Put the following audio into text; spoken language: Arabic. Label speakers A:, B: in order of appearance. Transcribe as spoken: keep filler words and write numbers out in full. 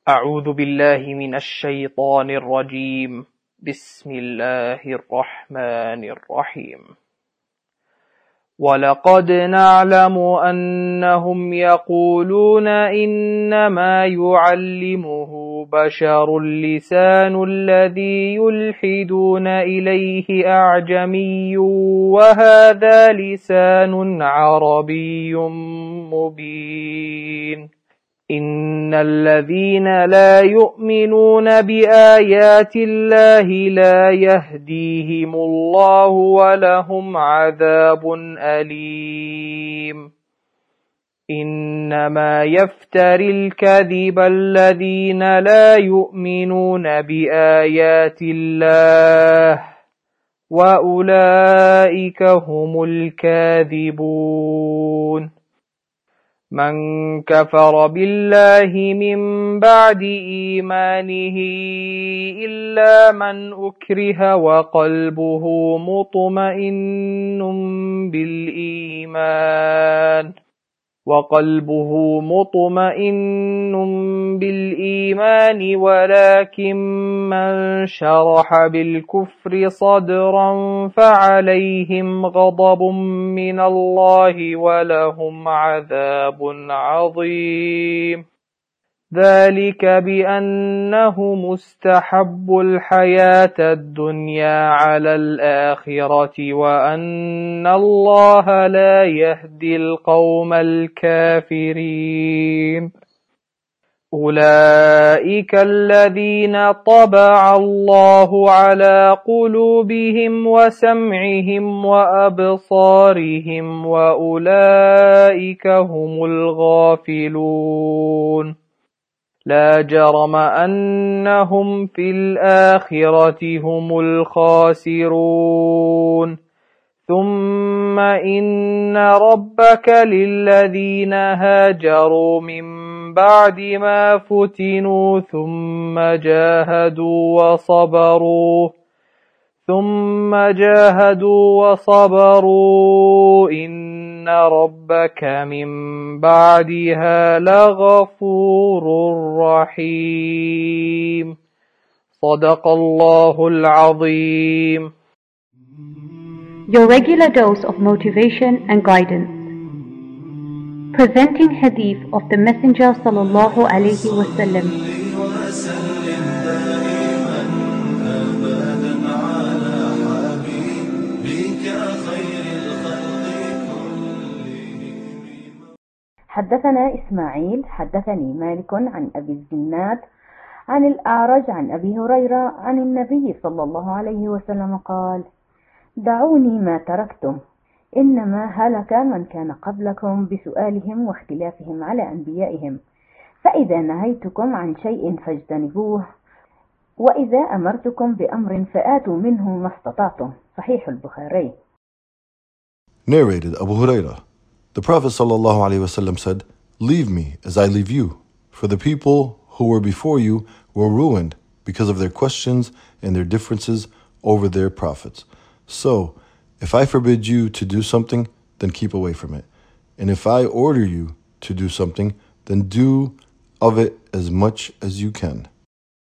A: أعوذ بالله من الشيطان الرجيم. بسم الله الرحمن الرحيم. ولقد نعلم أنهم يقولون إنما يعلمه بشر لسان الذي يلحدون إليه أعجمي وهذا لسان عربي مبين. إن الذين لا يؤمنون بآيات الله لا يهديهم الله ولهم عذاب أليم. إنما يفتري الكذب الذين لا يؤمنون بآيات الله وأولئك هم الكاذبون. من كفر بالله من بعد إيمانه إلا من أكره وقلبه مطمئن بالإيمان وقلبه مطمئن بالإيمان ولكن من شرح بالكفر صدرا فعليهم غضب من الله ولهم عذاب عظيم. ذلك بأنه مستحب الحياة الدنيا على الآخرة وأن الله لا يهدي القوم الكافرين. أولئك الذين طبع الله على قلوبهم وسمعهم وأبصارهم وأولئك هم الغافلون. لا جرم أنهم في الآخرة هم الخاسرون. ثم إن ربك للذين هاجروا من بعد ما فتنوا ثم جاهدوا وصبروا ثم جاهدوا وصبروا إن ربك من بعدها لغفور رحيم. صدق الله العظيم.
B: Your regular dose of motivation and guidance. Presenting hadith of the Messenger sallallahu alayhi wa sallam.
C: حدثنا إسماعيل حدثني مالك عن أبي الزناد عن الأعرج عن أبي هريرة عن النبي صلى الله عليه وسلم قال: دعوني ما تركتم، إنما هلك من كان قبلكم بسؤالهم واختلافهم على أنبيائهم، فإذا نهيتكم عن شيء فاجتنبوه، وإذا أمرتكم بأمر فآتوا منه ما استطعتم. صحيح البخاري.
D: Narrated Abu Hurairah. The Prophet ﷺ said, "Leave me as I leave you, for the people who were before you were ruined because of their questions and their differences over their prophets. So, if I forbid you to do something, then keep away from it. And if I order you to do something, then do of it as much as you can."